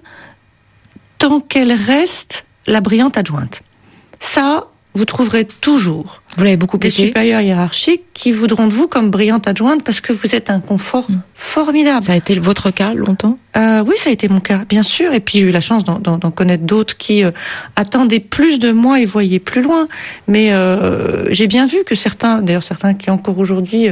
tant qu'elles restent la brillante adjointe. Ça, vous trouverez toujours vous l'avez beaucoup des été. supérieurs hiérarchiques qui voudront de vous comme brillante adjointe parce que vous êtes un confort mmh. formidable. Ça a été votre cas longtemps? euh, Oui, ça a été mon cas, bien sûr. Et puis j'ai eu la chance d'en, d'en, d'en connaître d'autres qui euh, attendaient plus de moi et voyaient plus loin. Mais euh, j'ai bien vu que certains, d'ailleurs certains qui encore aujourd'hui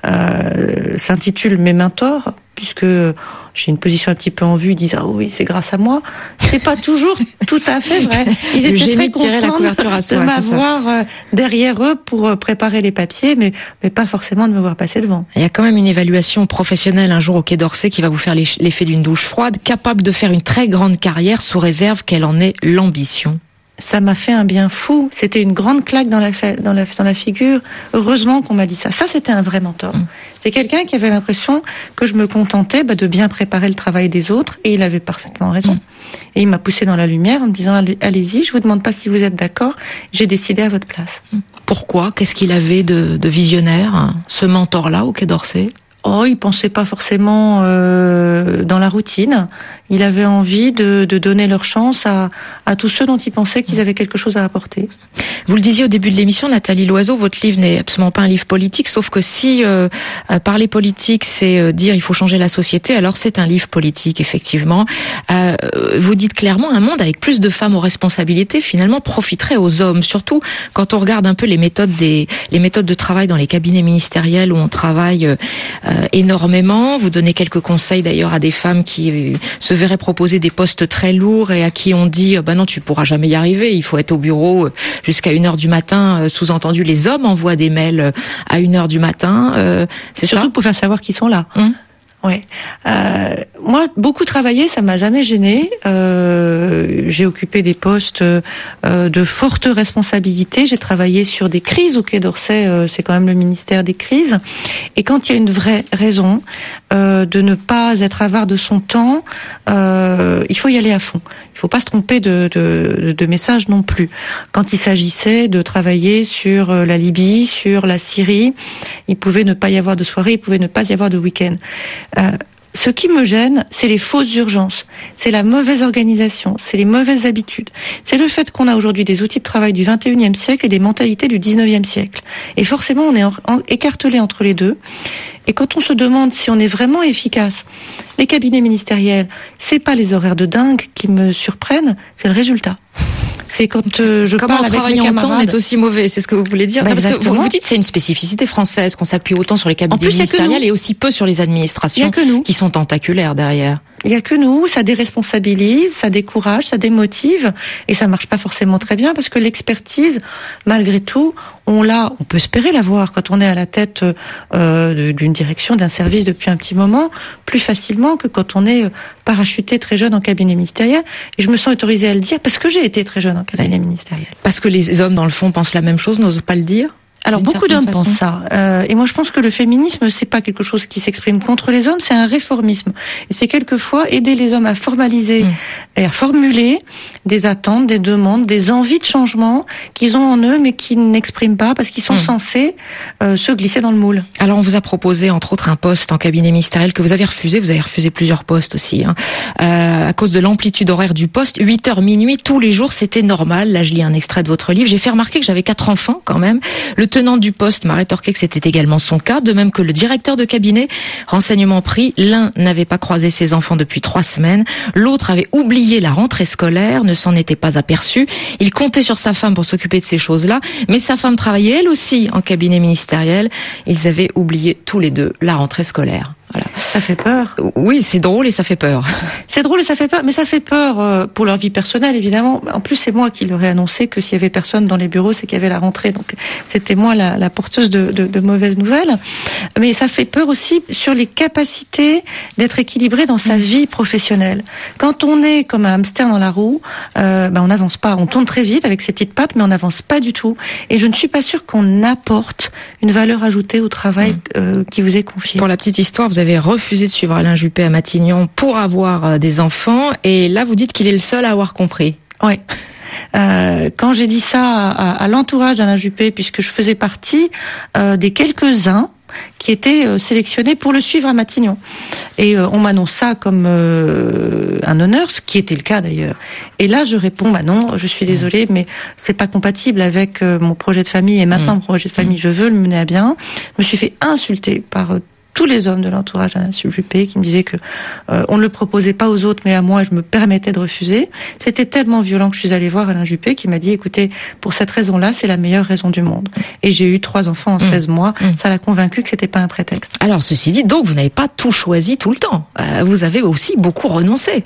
euh, s'intitulent mes mentors, puisque j'ai une position un petit peu en vue, ils disent ah oui, c'est grâce à moi. C'est pas toujours tout à fait vrai. Ils étaient très contents la couverture à soi, de m'avoir derrière eux pour préparer les papiers, mais mais pas forcément de me voir passer devant. Il y a quand même une évaluation professionnelle un jour au Quai d'Orsay qui va vous faire l'effet d'une douche froide, capable de faire une très grande carrière sous réserve qu'elle en ait l'ambition. Ça m'a fait un bien fou. C'était une grande claque dans la, dans la, dans la figure. Heureusement qu'on m'a dit ça. Ça, c'était un vrai mentor. Mmh. C'est quelqu'un qui avait l'impression que je me contentais bah, de bien préparer le travail des autres, et il avait parfaitement raison. Mmh. Et il m'a poussé dans la lumière en me disant allez-y, je vous demande pas si vous êtes d'accord, j'ai décidé à votre place. Mmh. Pourquoi? Qu'est-ce qu'il avait de, de visionnaire, ce mentor-là au Quai d'Orsay? Oh, il pensait pas forcément euh, dans la routine. Il avait envie de, de donner leur chance à, à tous ceux dont il pensait qu'ils avaient quelque chose à apporter. Vous le disiez au début de l'émission, Nathalie Loiseau, votre livre n'est absolument pas un livre politique, sauf que si euh, parler politique, c'est euh, dire il faut changer la société, alors c'est un livre politique, effectivement. Euh, vous dites clairement, un monde avec plus de femmes aux responsabilités, finalement, profiterait aux hommes, surtout quand on regarde un peu les méthodes des les méthodes de travail dans les cabinets ministériels où on travaille euh, énormément. Vous donnez quelques conseils d'ailleurs à des femmes qui euh, se verraient proposer des postes très lourds et à qui on dit bah non, tu pourras jamais y arriver, il faut être au bureau jusqu'à une heure du matin. Sous-entendu, les hommes envoient des mails à une heure du matin. Euh, c'est surtout ça pour faire savoir qu'ils sont là. Hum. Ouais. Euh, moi, beaucoup travailler, ça m'a jamais gêné. Euh, j'ai occupé des postes euh, de forte responsabilité. J'ai travaillé sur des crises au Quai d'Orsay. Euh, c'est quand même le ministère des crises. Et quand il y a une vraie raison euh, de ne pas être avare de son temps, euh, il faut y aller à fond. Il faut pas se tromper de, de, de message non plus. Quand il s'agissait de travailler sur la Libye, sur la Syrie, il pouvait ne pas y avoir de soirée, il pouvait ne pas y avoir de week-end. Euh, Ce qui me gêne, c'est les fausses urgences, c'est la mauvaise organisation, c'est les mauvaises habitudes. C'est le fait qu'on a aujourd'hui des outils de travail du vingt et unième siècle et des mentalités du dix-neuvième siècle. Et forcément, on est en, en, écartelé entre les deux. Et quand on se demande si on est vraiment efficace, les cabinets ministériels, c'est pas les horaires de dingue qui me surprennent, c'est le résultat. C'est quand euh, je Comment parle avec mes travailler en camarades. temps on est aussi mauvais, c'est ce que vous voulez dire. Bah, non, parce que exactement. vous, vous dites c'est une spécificité française qu'on s'appuie autant sur les cabinets En plus, il y a que ministériels nous. et aussi peu sur les administrations Il y a que nous. qui sont tentaculaires derrière. Il y a que nous, ça déresponsabilise, ça décourage, ça démotive, et ça marche pas forcément très bien parce que l'expertise, malgré tout, on l'a, on peut espérer l'avoir quand on est à la tête euh, d'une direction, d'un service depuis un petit moment, plus facilement que quand on est parachuté très jeune en cabinet ministériel. Et je me sens autorisée à le dire parce que j'ai été très jeune en cabinet ministériel. Parce que les hommes, dans le fond, pensent la même chose, n'osent pas le dire. Alors D'une beaucoup certaine d'hommes façon. pensent ça, euh, et moi je pense que le féminisme c'est pas quelque chose qui s'exprime contre les hommes, c'est un réformisme. Et c'est quelquefois aider les hommes à formaliser mmh. et à formuler des attentes, des demandes, des envies de changement qu'ils ont en eux mais qui n'expriment pas parce qu'ils sont mmh. censés euh, se glisser dans le moule. Alors on vous a proposé entre autres un poste en cabinet ministériel que vous avez refusé, vous avez refusé plusieurs postes aussi, hein, euh, à cause de l'amplitude horaire du poste, huit heures minuit tous les jours, c'était normal. Là je lis un extrait de votre livre, j'ai fait remarquer que j'avais quatre enfants quand même. Le tenant du poste m'a rétorqué que c'était également son cas, de même que le directeur de cabinet. Renseignement pris, l'un n'avait pas croisé ses enfants depuis trois semaines, l'autre avait oublié la rentrée scolaire, ne s'en était pas aperçu. Il comptait sur sa femme pour s'occuper de ces choses-là, mais sa femme travaillait elle aussi en cabinet ministériel. Ils avaient oublié tous les deux la rentrée scolaire. Voilà. Ça fait peur. Oui, c'est drôle et ça fait peur. C'est drôle et ça fait peur, mais ça fait peur euh, pour leur vie personnelle, évidemment. En plus, c'est moi qui leur ai annoncé que s'il y avait personne dans les bureaux, c'est qu'il y avait la rentrée. Donc, c'était moi la, la porteuse de, de, de mauvaises nouvelles. Mais ça fait peur aussi sur les capacités d'être équilibré dans sa vie professionnelle. Quand on est comme un hamster dans la roue, euh, ben on n'avance pas. On tourne très vite avec ses petites pattes, mais on n'avance pas du tout. Et je ne suis pas sûre qu'on apporte une valeur ajoutée au travail euh, qui vous est confié. Pour la petite histoire, vous avez refusé de suivre Alain Juppé à Matignon pour avoir des enfants, et là vous dites qu'il est le seul à avoir compris. Ouais. Euh, quand j'ai dit ça à, à l'entourage d'Alain Juppé, puisque je faisais partie euh, des quelques-uns qui étaient euh, sélectionnés pour le suivre à Matignon. Et euh, on m'annonce ça comme euh, un honneur, ce qui était le cas d'ailleurs. Et là, je réponds, bah non, je suis désolée, mais c'est pas compatible avec euh, mon projet de famille. Et maintenant, mon projet de famille, je veux le mener à bien. Je me suis fait insulter par euh, tous les hommes de l'entourage d'Alain Juppé qui me disaient que euh, on ne le proposait pas aux autres mais à moi, je me permettais de refuser. C'était tellement violent que je suis allée voir Alain Juppé qui m'a dit écoutez, pour cette raison-là, c'est la meilleure raison du monde. Et j'ai eu trois enfants en seize mois, mmh. ça l'a convaincu que c'était pas un prétexte. Alors ceci dit, donc vous n'avez pas tout choisi tout le temps. Euh, vous avez aussi beaucoup renoncé.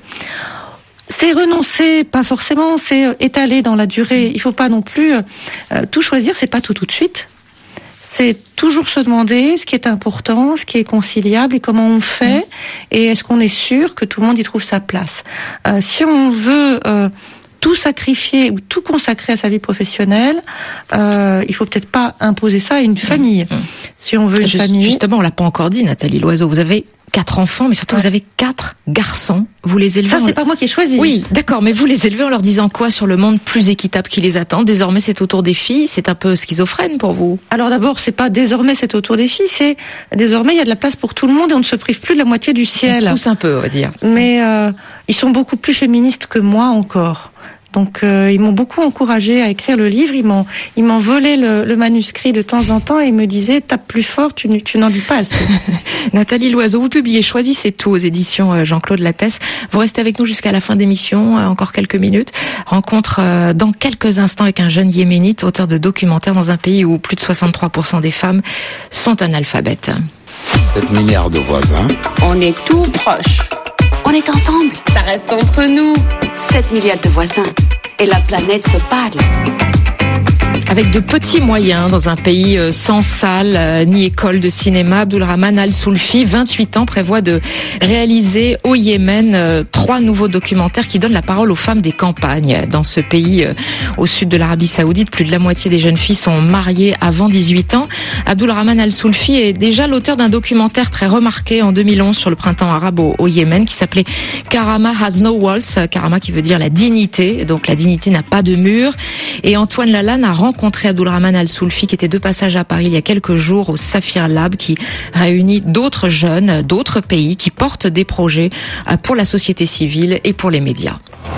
C'est renoncer, pas forcément, c'est étaler dans la durée. Il faut pas non plus euh, tout choisir, c'est pas tout tout de suite. C'est toujours se demander ce qui est important, ce qui est conciliable et comment on fait, et est-ce qu'on est sûr que tout le monde y trouve sa place. Euh, si on veut euh, tout sacrifier ou tout consacrer à sa vie professionnelle, euh, il faut peut-être pas imposer ça à une famille. Mmh. Si on veut une Just, famille... Justement, on l'a pas encore dit, Nathalie Loiseau, vous avez quatre enfants, mais surtout ouais. vous avez quatre garçons. Vous les élevez. Ça, c'est pas moi qui ai choisi. Oui, d'accord, mais vous les élevez en leur disant quoi sur le monde plus équitable qui les attend? Désormais, c'est autour des filles. C'est un peu schizophrène pour vous. Alors d'abord, c'est pas désormais c'est autour des filles. C'est désormais il y a de la place pour tout le monde et on ne se prive plus de la moitié du ciel. On se pousse un peu, on va dire. Mais euh, ils sont beaucoup plus féministes que moi encore. Donc euh, ils m'ont beaucoup encouragée à écrire le livre. Ils m'ont ils m'ont volé le, le manuscrit de temps en temps et ils me disaient tape plus fort, tu, tu n'en dis pas assez. Nathalie Loiseau, vous publiez Choisissez tout aux éditions Jean-Claude Lattès. Vous restez avec nous jusqu'à la fin d'émission, encore quelques minutes. Rencontre dans quelques instants avec un jeune yéménite, auteur de documentaires dans un pays où plus de soixante-trois pour cent des femmes sont analphabètes. sept milliards de voisins. On est tout proche. On est ensemble. Ça reste entre nous. sept milliards de voisins. Et la planète se parle. Avec de petits moyens, dans un pays sans salle ni école de cinéma, Abdulrahman Al-Soulfi, vingt-huit ans, prévoit de réaliser au Yémen trois nouveaux documentaires qui donnent la parole aux femmes des campagnes. Dans ce pays au sud de l'Arabie Saoudite, plus de la moitié des jeunes filles sont mariées avant dix-huit ans. Abdulrahman Al-Soulfi est déjà l'auteur d'un documentaire très remarqué en deux mille onze sur le printemps arabe au, au Yémen qui s'appelait Karama Has No Walls. Karama qui veut dire la dignité, donc la dignité n'a pas de mur. Et Antoine Lalanne a rencontré rencontré Abdulrahman Al-Soulfi qui était de passage à Paris il y a quelques jours au Saphir Lab, qui réunit d'autres jeunes d'autres pays qui portent des projets pour la société civile et pour les médias.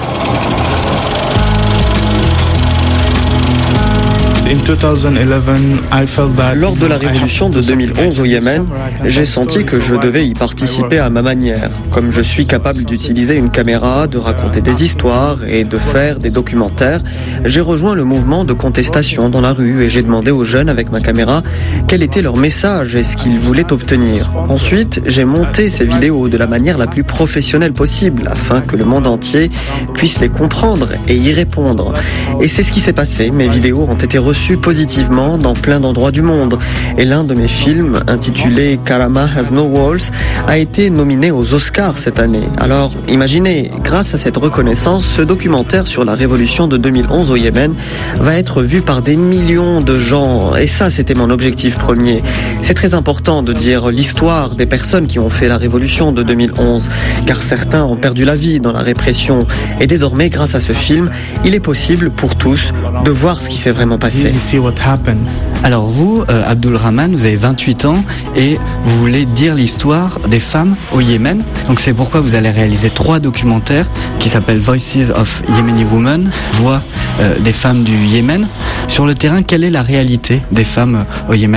Lors de la révolution de deux mille onze au Yémen, j'ai senti que je devais y participer à ma manière. Comme je suis capable d'utiliser une caméra, de raconter des histoires et de faire des documentaires, j'ai rejoint le mouvement de contestation dans la rue et j'ai demandé aux jeunes avec ma caméra quel était leur message et ce qu'ils voulaient obtenir. Ensuite, j'ai monté ces vidéos de la manière la plus professionnelle possible afin que le monde entier puisse les comprendre et y répondre. Et c'est ce qui s'est passé. Mes vidéos ont été reçues positivement dans plein d'endroits du monde. Et l'un de mes films, intitulé Karama Has No Walls, a été nominé aux Oscars cette année. Alors, imaginez, grâce à cette reconnaissance, ce documentaire sur la révolution de deux mille onze au Yémen va être vu par des millions de gens. Et ça, c'était mon objectif premier. C'est très important de dire l'histoire des personnes qui ont fait la révolution de deux mille onze, car certains ont perdu la vie dans la répression. Et désormais, grâce à ce film, il est possible pour tous de voir ce qui s'est vraiment passé. Alors vous, euh, Abdulrahman, vous avez vingt-huit ans et vous voulez dire l'histoire des femmes au Yémen. Donc c'est pourquoi vous allez réaliser trois documentaires qui s'appellent Voices of Yemeni Women, Voix euh, des femmes du Yémen. Sur le terrain, quelle est la réalité des femmes au Yémen ?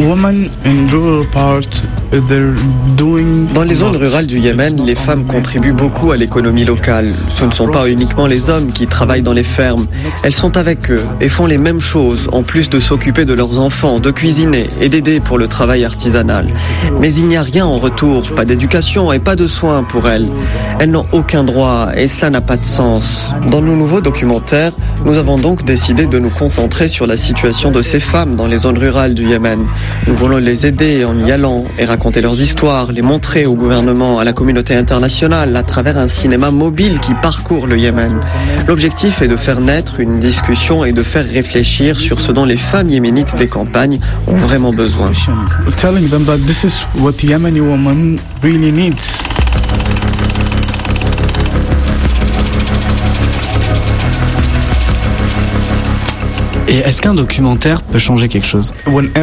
Dans les zones rurales du Yémen, les femmes contribuent beaucoup à l'économie locale. Ce ne sont pas uniquement les hommes qui travaillent dans les fermes. Elles sont avec eux et font les mêmes choses, en plus de s'occuper de leurs enfants, de cuisiner et d'aider pour le travail artisanal. Mais il n'y a rien en retour, pas d'éducation et pas de soins pour elles. Elles n'ont aucun droit et cela n'a pas de sens. Dans nos nouveaux documentaires, nous avons donc décidé de nous concentrer sur la situation de ces femmes dans les zones rurales du Yémen. Nous voulons les aider en y allant et raconter leurs histoires, les montrer au gouvernement, à la communauté internationale, à travers un cinéma mobile qui parcourt le Yémen. L'objectif est de faire naître une discussion et de faire réfléchir sur ce dont les femmes yéménites des campagnes ont vraiment besoin. Telling them that this is what the Yemeni woman really needs. Et est-ce qu'un documentaire peut changer quelque chose ?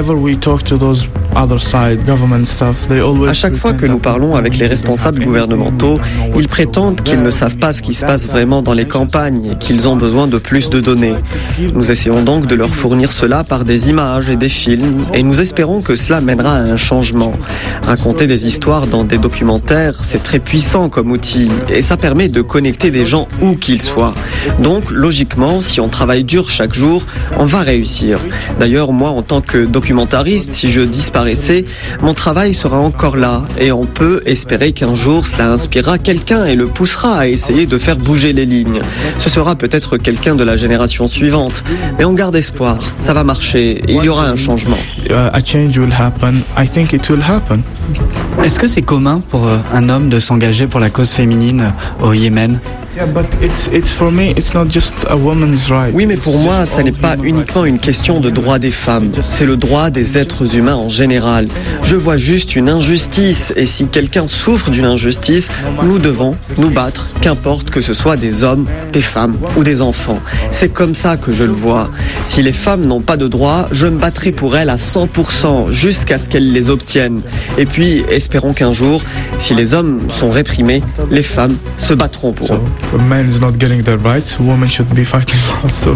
À chaque fois que nous parlons avec les responsables gouvernementaux, ils prétendent qu'ils ne savent pas ce qui se passe vraiment dans les campagnes et qu'ils ont besoin de plus de données. Nous essayons donc de leur fournir cela par des images et des films et nous espérons que cela mènera à un changement. Raconter des histoires dans des documentaires, c'est très puissant comme outil et ça permet de connecter des gens où qu'ils soient. Donc, logiquement, si on travaille dur chaque jour, on va réussir. D'ailleurs, moi, en tant que documentariste, si je disparaissais, mon travail sera encore là. Et on peut espérer qu'un jour, cela inspirera quelqu'un et le poussera à essayer de faire bouger les lignes. Ce sera peut-être quelqu'un de la génération suivante. Mais on garde espoir. Ça va marcher. Il y aura un changement. A change will happen. I think it will happen. Est-ce que c'est commun pour un homme de s'engager pour la cause féminine au Yémen ? Oui, mais pour moi, ça n'est pas uniquement une question de droit des femmes. C'est le droit des êtres humains en général. Je vois juste une injustice. Et si quelqu'un souffre d'une injustice, nous devons nous battre, qu'importe que ce soit des hommes, des femmes ou des enfants. C'est comme ça que je le vois. Si les femmes n'ont pas de droits, je me battrai pour elles à cent pour cent jusqu'à ce qu'elles les obtiennent. Et puis, espérons qu'un jour, si les hommes sont réprimés, les femmes se battront pour eux. When men is not getting their rights, women should be fighting also.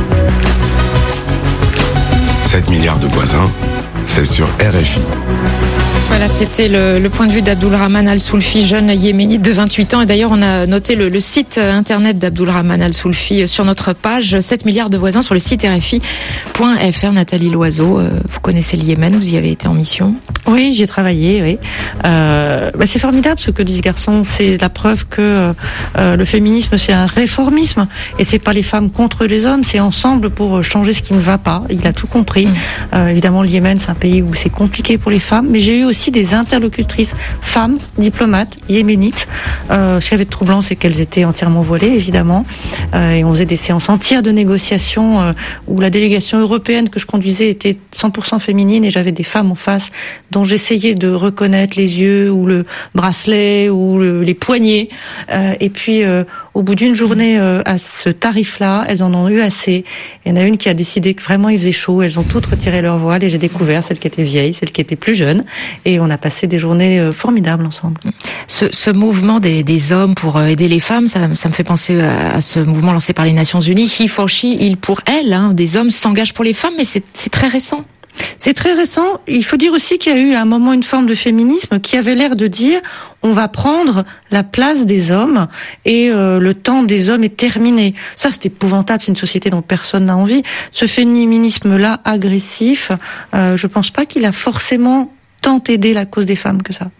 sept milliards de voisins, c'est sur R F I. Voilà, c'était le, le point de vue d'Abdulrahman Al-Soulfi, jeune yéménite de vingt-huit ans. Et d'ailleurs, on a noté le, le site internet d'Abdulrahman Al-Soulfi sur notre page, sept milliards de voisins, sur le site R F I point F R. Nathalie Loiseau, vous connaissez le Yémen, vous y avez été en mission ? Oui, j'y ai travaillé, oui. Euh, bah c'est formidable ce que dit ce garçon. C'est la preuve que euh, le féminisme, c'est un réformisme. Et c'est pas les femmes contre les hommes, c'est ensemble pour changer ce qui ne va pas. Il a tout compris. Euh, évidemment, le Yémen, c'est un pays où c'est compliqué pour les femmes. Mais j'ai eu aussi aussi des interlocutrices femmes, diplomates, yéménites. Euh, ce qui avait de troublant, c'est qu'elles étaient entièrement voilées, évidemment. Euh, et on faisait des séances entières de négociations euh, où la délégation européenne que je conduisais était cent pour cent féminine et j'avais des femmes en face dont j'essayais de reconnaître les yeux ou le bracelet ou le, les poignets. Euh, et puis, euh, au bout d'une journée euh, à ce tarif-là, elles en ont eu assez. Il y en a une qui a décidé que vraiment il faisait chaud. Elles ont toutes retiré leur voile et j'ai découvert celle qui était vieille, celle qui était plus jeune. Et on a passé des journées euh, formidables ensemble. Ce, ce mouvement des, des hommes pour aider les femmes, ça, ça me fait penser à, à ce mouvement lancé par les Nations Unies, He for She, il pour elle. Hein, des hommes s'engagent pour les femmes, mais c'est, c'est très récent. C'est très récent. Il faut dire aussi qu'il y a eu à un moment une forme de féminisme qui avait l'air de dire on va prendre la place des hommes et euh, le temps des hommes est terminé. Ça, c'est épouvantable. C'est une société dont personne n'a envie. Ce féminisme-là agressif, euh, je pense pas qu'il a forcément tant aidé la cause des femmes que ça.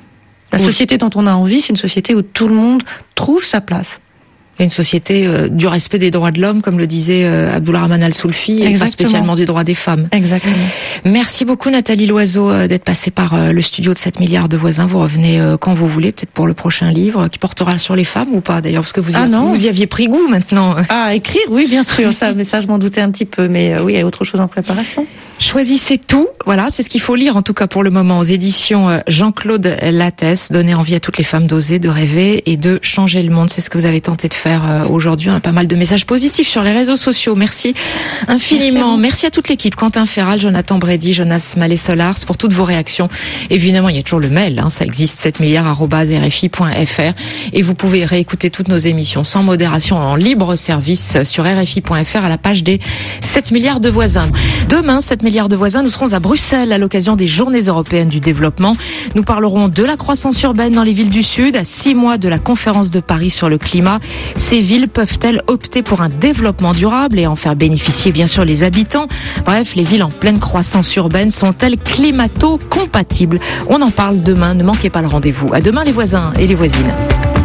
La oui. société dont on a envie, c'est une société où tout le monde trouve sa place. Une société euh, du respect des droits de l'homme, comme le disait euh, Abdulrahman Al-Soulfi, et pas spécialement du droit des femmes. Exactement. Merci beaucoup Nathalie Loiseau euh, d'être passée par euh, le studio de sept milliards de voisins. Vous revenez euh, quand vous voulez, peut-être pour le prochain livre, qui portera sur les femmes ou pas d'ailleurs, parce que vous y, ah, a, vous y aviez pris goût maintenant. Ah, écrire, oui, bien sûr. Ça, mais ça, je m'en doutais un petit peu. Mais euh, oui, il y a autre chose en préparation. Choisissez tout, voilà, c'est ce qu'il faut lire en tout cas pour le moment aux éditions Jean-Claude Lattès. Donner envie à toutes les femmes d'oser, de rêver et de changer le monde. C'est ce que vous avez tenté de faire aujourd'hui. On a pas mal de messages positifs sur les réseaux sociaux. Merci infiniment. Merci à, Merci à toute l'équipe. Quentin Ferral, Jonathan Brady, Jonas Mallet-Solars pour toutes vos réactions. Évidemment, il y a toujours le mail, hein, ça existe, sept milliards arobase r f i point f r et vous pouvez réécouter toutes nos émissions sans modération en libre service sur r f i point f r à la page des sept milliards de voisins. Demain, sept milliards de voisins, nous serons à Bruxelles à l'occasion des Journées européennes du développement. Nous parlerons de la croissance urbaine dans les villes du Sud, à six mois de la conférence de Paris sur le climat. Ces villes peuvent-elles opter pour un développement durable et en faire bénéficier bien sûr les habitants? Bref, les villes en pleine croissance urbaine sont-elles climato-compatibles? On en parle demain, ne manquez pas le rendez-vous. À demain les voisins et les voisines.